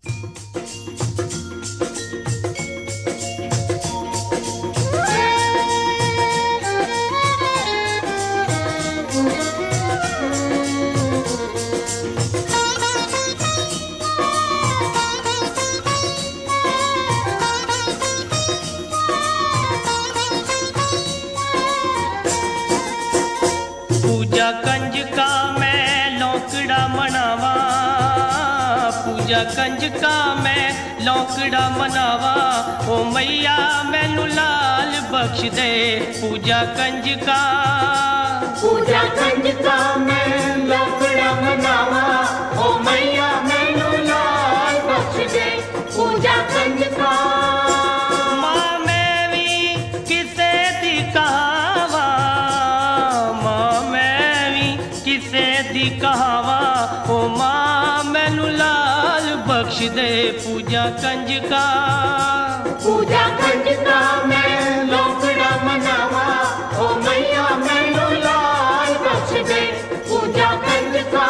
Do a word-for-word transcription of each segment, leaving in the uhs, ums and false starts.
पूजा कंजका मैं लौकड़ा मनावा, पूजा कंजका मैं लौकड़ा मनावा, ओ मैया मैनू लाल बख्श दे। पूजा कंजका पूजा कंजका मैं लौकड़ा मनावा, ओ मैया मैनू लाल बख्श दे। पूजा कंजका मां मैं भी किसे दी कहावा, मां मैं भी किसे दी कहावा, ओ मां मैनू लाल बख्श दे। पूजा कंजका पूजा कंजका मैं लौकड़ा मनावा, ओ मैया मैनू लाल बख्श दे। पूजा कंजका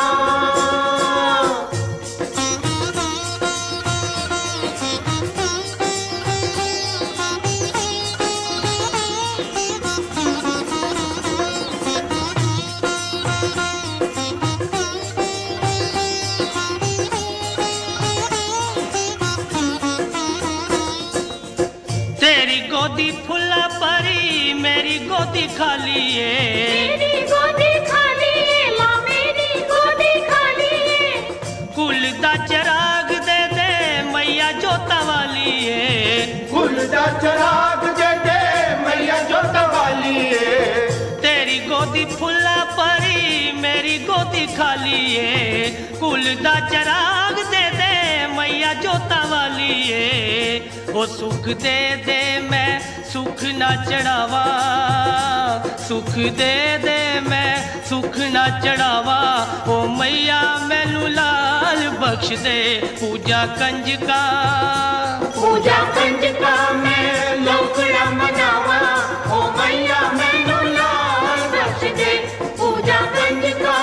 तेरी गोदी फुल्ला परी मेरी गोदी खाली है, मेरी गोदी खाली है, मां मेरी गोदी खाली है। कुल दा चराग दे दे मैया जोता वाली है, कुल दा चराग दे दे मैया जोता वाली है। तेरी गोदी फुल्ला परी मेरी गोदी खाली है, कुल दा चराग दे दे मैया जोता वाली है। ओ सुख दे दे मैं सुख ना चढ़ावा, सुख दे दे मैं सुख ना चढ़ावा, ओ मैया मैनू लाल बख्श दे। पूजा कंजका पूजा कंजका मैं लौकड़ा मनावा, ओ मैया मैनू लाल बख्श दे। पूजा कंजका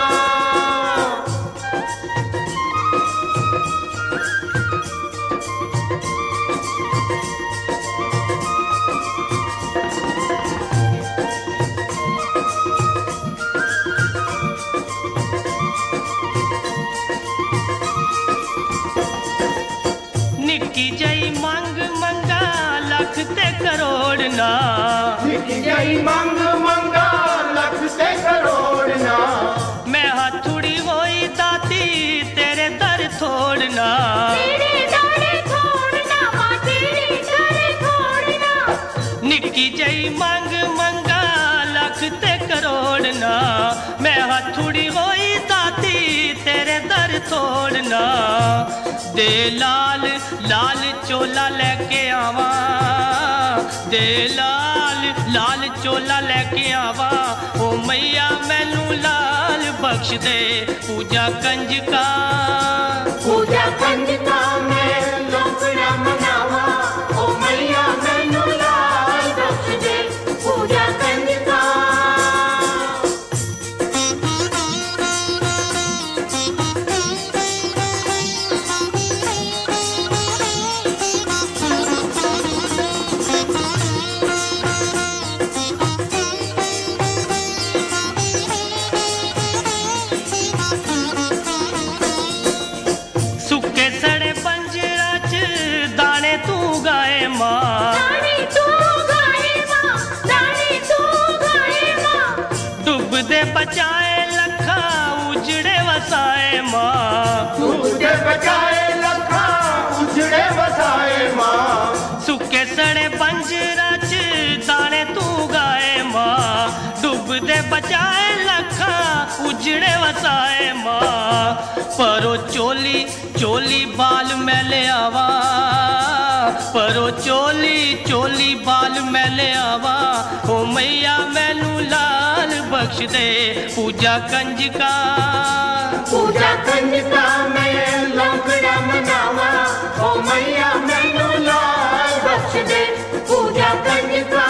निक्की जई मंग मंगा लख ते करोड़ ना, निकी जई मंग मंगा लख से करोड़ ना। मैं हथुड़ी होई दाती तेरे दर थोड़ना, तेरे दाने छोड़ना, मां तेरे दाने छोड़ना। निक्की जई मंग मंगा लख ते करोड़ ना, मैं हथुड़ी होई दाती तेरे दर थोड़ना। दे लाल लाल चोला लेके आवा, दे लाल लाल चोला लेके आवा, ओ मैया मैनू लाल बख्श दे। पूजा कंजका पूजा कंजका मैं लौकड़ा मनावा, ओ मैया मैनू लाल बख्श दे। पूजा कंजका सुके सड़े पंजरा च दाने तू गाए मां, दाने तू गाए मां, दाने तू गाए मां। डुबदे बचाए लखा उजड़े वसाए मां, तुझे बचाए लखा उजड़े बसाए मां। सुके सड़े पंजरा च दाने तू गाए मां, डुबदे बचाए लखा उजड़े वसाए मां। परो चोली चोली बाल मैं ले आवा, परो चोली चोली बाल मैं ले आवा, ओ मैया मैनू लाल बख्श दे। पूजा कंजका पूजा कंजका मैं लौकड़ा मनावा, ओ मैया मैनू लाल बख्श दे। पूजा कंजका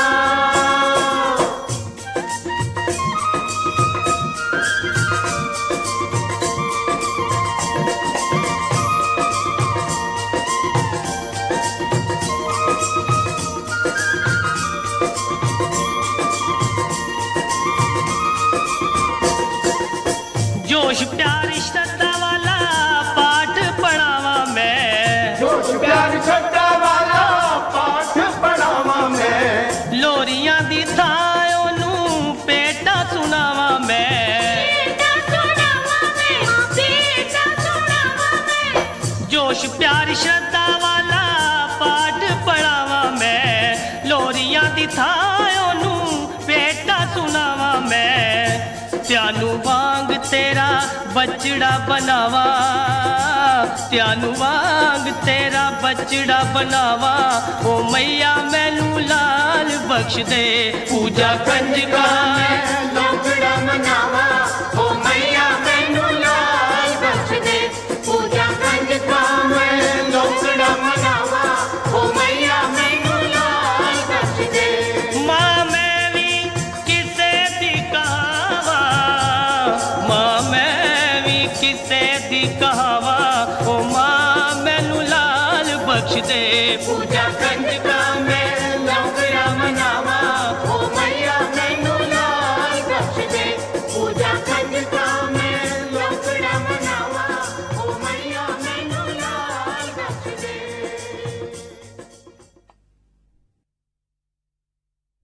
श्रद्धा वाला पाठ पढ़ावा मैं लोरियां दी थां ओनू पेटा सुनावा मैं बेटा सुनावा मैं बेटा सुनावा मैं जोश प्यार श्रद्धा वाला पाठ पढ़ावा मैं लोरियां दी थां ओनू पेटा सुनावा मैं त्यानू वांग तेरा बचड़ा बनावा त्यानू वांग तेरा बचड़ा बनावा ओ मैया मैनू लाल बख्श दे पूजा कंजका मैं लोकड़ा मनावा ओ मैया मैनू लाल बख्श दे पूजा कंजका मैं लोकड़ा मनावा ओ मैया मैनू लाल बख्श दे मां मैं भी किसे दी कहावा मां मैं भी किसे दी कहावा ओ मां मैनू लाल बख्श दे पूजा कंजका